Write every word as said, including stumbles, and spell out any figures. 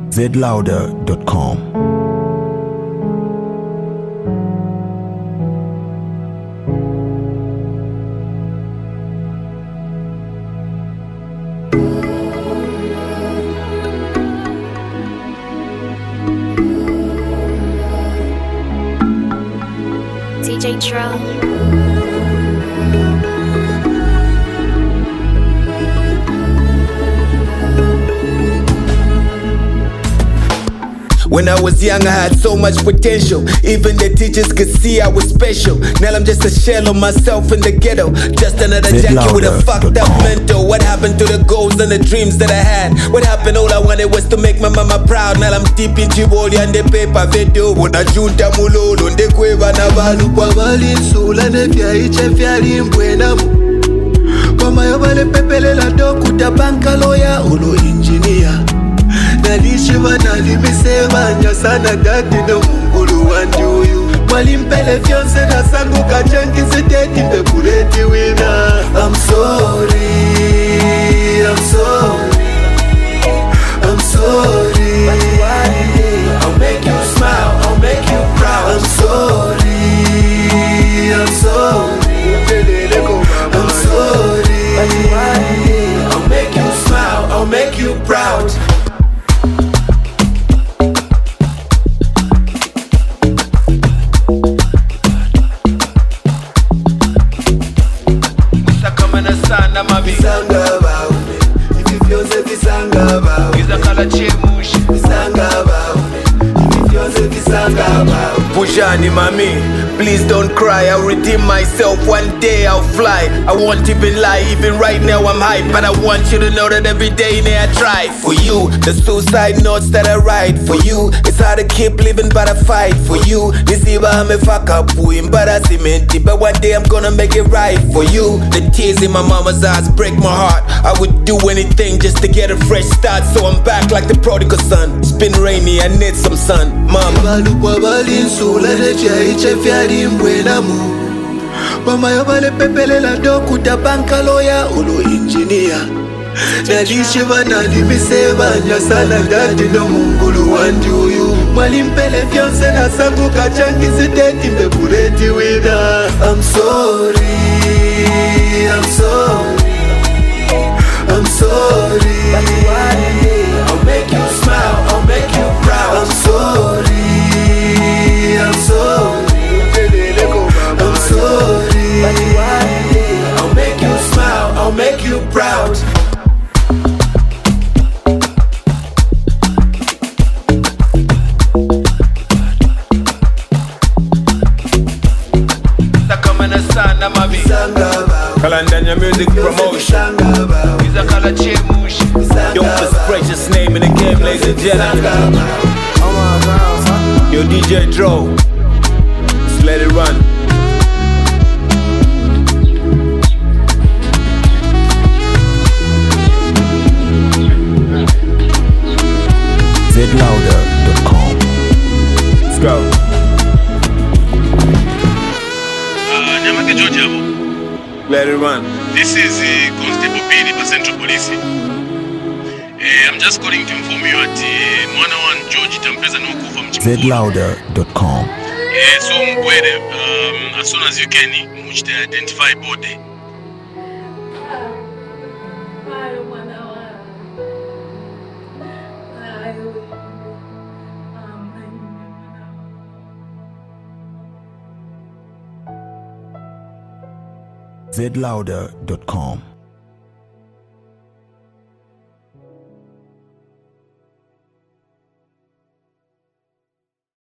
zed louder dot com. D J Tro. When I was young, I had so much potential. Even the teachers could see I was special. Now I'm just a shell of myself in the ghetto. Just another Zed junkie with a louder fucked dot up com. mental. What happened to the goals and the dreams that I had? What happened? All I wanted was to make my mama proud. Now I'm deep in Chiboli and the paper video. Una junta mulolo, nde kweva na balu kwa bali nsula ne fya iche fya limbwenamu. Kama yobale pepele la doku da banka lawyer ulo engineer. Nalishiva nalimiseva nyasana dati no mungulu wanduyu. Mwalimpele fyonse na sangu kachanki siteti mbekuleti wina. I'm sorry, I'm sorry, I'm sorry. I'll make you smile, I'll make you proud. I'm sorry, I'm sorry, I'm sorry. I'll make you smile, I'll make you proud. Visanga baume, ivi vyose visanga baume. Gizakala chemushi, visanga baume, ivi vyose visanga baume. Pujani mami, please don't cry, I'll redeem myself, one day I'll fly. I won't even lie, even right now I'm hype. But I want you to know that every day I try. For you, the suicide notes that I write. For you, it's hard to keep living but I fight. For you, nisiba hame fuck up, but I cement. But one day I'm gonna make it right. For you, the tears in my mama's eyes break my heart. I would do anything just to get a fresh start. So I'm back like the prodigal son. It's been rainy, I need some sun, mama. Mama yobale pepele la doku da banka lawyer ulo engineer. Nalishiva nalimiseva nyasana dati no mungulu wanduyu. Mwalimpele fyonse na sangu kachangi siteti mbekuleti wina. I'm sorry, I'm sorry, I'm sorry. I'll make you smile, I'll make you proud. I'm sorry, I'm sorry, I'm sorry. I'll make you smile, I'll make you proud. Kalandanya Music Promotion. Gizakala chemushi. Yo, the precious name in the game, ladies and gentlemen. Yo, D J Tro. Just let it run. zed louder dot com. Let's go. Let it run. This is uh, Constable Billy for Central Police. Uh, I'm just calling to inform you that uh, Mwana one George Tampeza no kufa mchimbo. zed louder dot com. Yeah, so Mbwede, um, as soon as you can, much to identify body. zed louder dot com.